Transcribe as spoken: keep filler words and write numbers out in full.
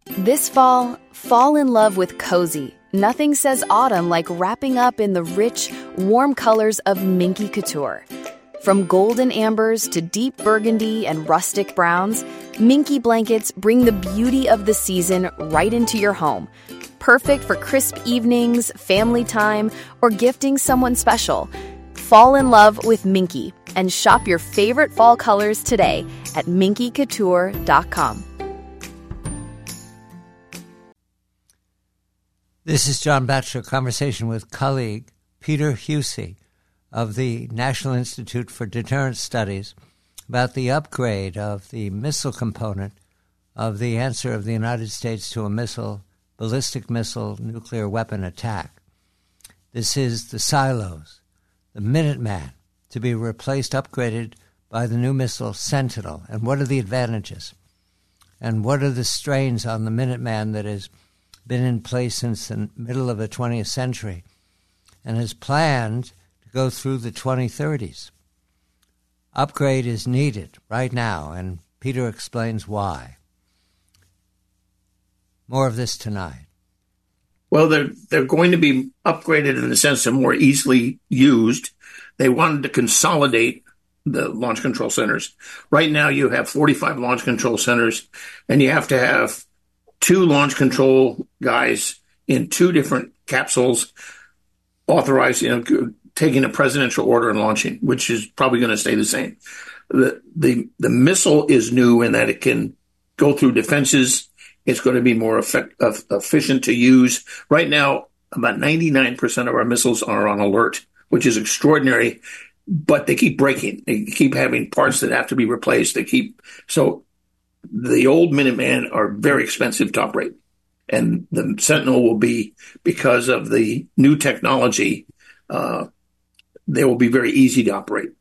This fall, fall in love with cozy. Nothing says autumn like wrapping up in the rich, warm colors of Minky Couture. From golden ambers to deep burgundy and rustic browns, Minky blankets bring the beauty of the season right into your home. Perfect for crisp evenings, family time, or gifting someone special. Fall in love with Minky and shop your favorite fall colors today at minky couture dot com. This is John Batchelor, conversation with colleague Peter Husey of the National Institute for Deterrence Studies about the upgrade of the missile component of the answer of the United States to a missile, ballistic missile, nuclear weapon attack. This is the Silos, the Minuteman, to be replaced, upgraded by the new missile Sentinel. And what are the advantages? And what are the strains on the Minuteman that has been in place since the middle of the twentieth century and is planned to go through the twenty thirties? Upgrade is needed right now, and Peter explains why. More of this tonight. Well, they're they're going to be upgraded in the sense of more easily used. They wanted to consolidate the launch control centers. Right now, you have forty-five launch control centers, and you have to have two launch control guys in two different capsules authorized, you know, taking a presidential order and launching, which is probably going to stay the same. The, the, the missile is new in that it can go through defenses. It's going to be more effect, uh, efficient to use. Right now, about ninety-nine percent of our missiles are on alert, which is extraordinary, but they keep breaking. They keep having parts that have to be replaced. They keep, so the old Minuteman are very expensive to operate. And the Sentinel will be, because of the new technology, uh, they will be very easy to operate.